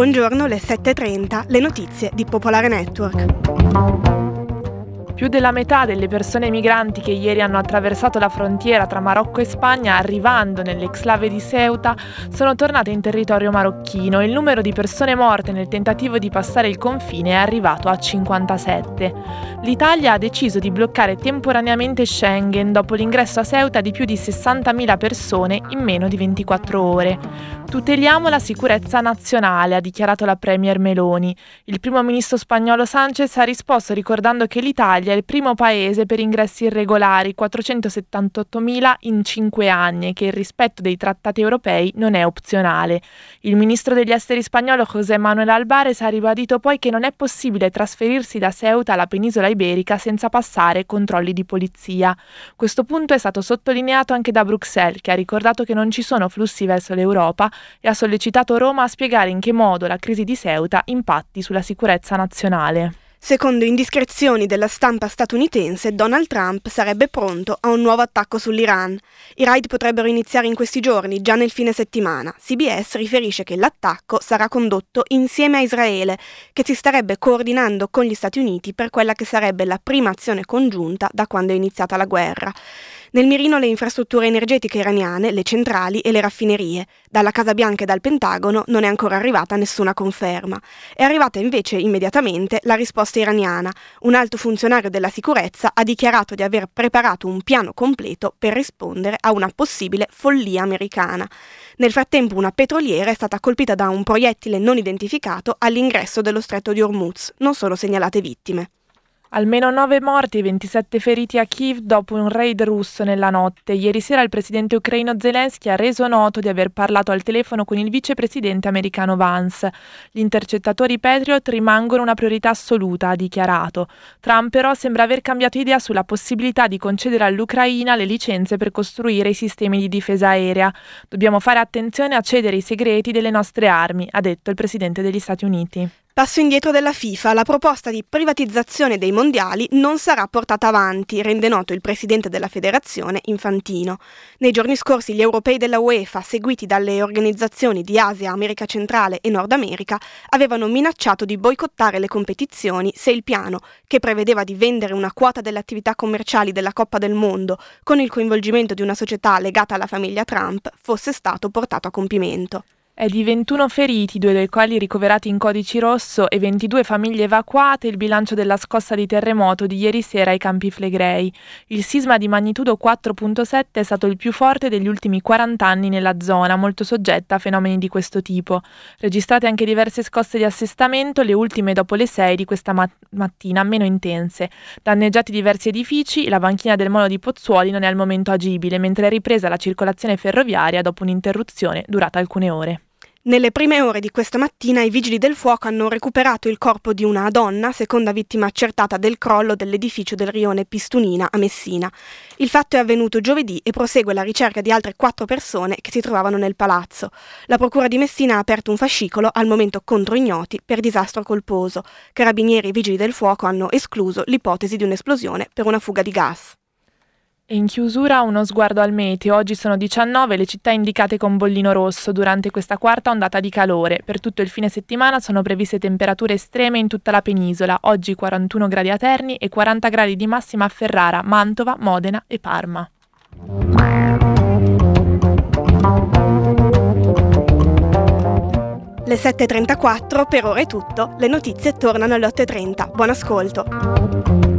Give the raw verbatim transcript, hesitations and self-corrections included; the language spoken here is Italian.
Buongiorno, le sette e trenta, le notizie di Popolare Network. Più della metà delle persone migranti che ieri hanno attraversato la frontiera tra Marocco e Spagna, arrivando nell'exclave di Ceuta, sono tornate in territorio marocchino. Il numero di persone morte nel tentativo di passare il confine è arrivato a cinquantasette. L'Italia ha deciso di bloccare temporaneamente Schengen dopo l'ingresso a Ceuta di più di sessantamila persone in meno di ventiquattro ore. Tuteliamo la sicurezza nazionale, ha dichiarato la premier Meloni. Il primo ministro spagnolo Sánchez ha risposto ricordando che l'Italia è il primo paese per ingressi irregolari, quattrocentosettantottomila in cinque anni, e che il rispetto dei trattati europei non è opzionale. Il ministro degli esteri spagnolo José Manuel Álvarez ha ribadito poi che non è possibile trasferirsi da Ceuta alla penisola iberica senza passare controlli di polizia. Questo punto è stato sottolineato anche da Bruxelles, che ha ricordato che non ci sono flussi verso l'Europa e ha sollecitato Roma a spiegare in che modo la crisi di Ceuta impatti sulla sicurezza nazionale. Secondo indiscrezioni della stampa statunitense, Donald Trump sarebbe pronto a un nuovo attacco sull'Iran. I raid potrebbero iniziare in questi giorni, già nel fine settimana. C B S riferisce che l'attacco sarà condotto insieme a Israele, che si starebbe coordinando con gli Stati Uniti per quella che sarebbe la prima azione congiunta da quando è iniziata la guerra. Nel mirino le infrastrutture energetiche iraniane, le centrali e le raffinerie. Dalla Casa Bianca e dal Pentagono non è ancora arrivata nessuna conferma. È arrivata invece immediatamente la risposta iraniana. Un alto funzionario della sicurezza ha dichiarato di aver preparato un piano completo per rispondere a una possibile follia americana. Nel frattempo una petroliera è stata colpita da un proiettile non identificato all'ingresso dello stretto di Hormuz. Non sono segnalate vittime. Almeno nove morti e ventisette feriti a Kiev dopo un raid russo nella notte. Ieri sera il presidente ucraino Zelensky ha reso noto di aver parlato al telefono con il vicepresidente americano Vance. Gli intercettatori Patriot rimangono una priorità assoluta, ha dichiarato. Trump però sembra aver cambiato idea sulla possibilità di concedere all'Ucraina le licenze per costruire i sistemi di difesa aerea. Dobbiamo fare attenzione a cedere i segreti delle nostre armi, ha detto il presidente degli Stati Uniti. Passo indietro della FIFA, la proposta di privatizzazione dei mondiali non sarà portata avanti, rende noto il presidente della federazione Infantino. Nei giorni scorsi gli europei della UEFA, seguiti dalle organizzazioni di Asia, America Centrale e Nord America, avevano minacciato di boicottare le competizioni se il piano, che prevedeva di vendere una quota delle attività commerciali della Coppa del Mondo con il coinvolgimento di una società legata alla famiglia Trump, fosse stato portato a compimento. È di ventuno feriti, due dei quali ricoverati in codice rosso e ventidue famiglie evacuate il bilancio della scossa di terremoto di ieri sera ai Campi Flegrei. Il sisma di magnitudo quattro virgola sette è stato il più forte degli ultimi quaranta anni nella zona, molto soggetta a fenomeni di questo tipo. Registrate anche diverse scosse di assestamento, le ultime dopo le sei di questa mat- mattina, meno intense. Danneggiati diversi edifici, la banchina del molo di Pozzuoli non è al momento agibile, mentre è ripresa la circolazione ferroviaria dopo un'interruzione durata alcune ore. Nelle prime ore di questa mattina i vigili del fuoco hanno recuperato il corpo di una donna, seconda vittima accertata del crollo dell'edificio del rione Pistunina a Messina. Il fatto è avvenuto giovedì e prosegue la ricerca di altre quattro persone che si trovavano nel palazzo. La procura di Messina ha aperto un fascicolo, al momento contro ignoti, per disastro colposo. Carabinieri e vigili del fuoco hanno escluso l'ipotesi di un'esplosione per una fuga di gas. E in chiusura uno sguardo al meteo. Oggi sono diciannove le città indicate con bollino rosso durante questa quarta ondata di calore. Per tutto il fine settimana sono previste temperature estreme in tutta la penisola. Oggi quarantuno gradi a Terni e quaranta gradi di massima a Ferrara, Mantova, Modena e Parma. Le sette e trentaquattro, per ora è tutto. Le notizie tornano alle otto e trenta. Buon ascolto.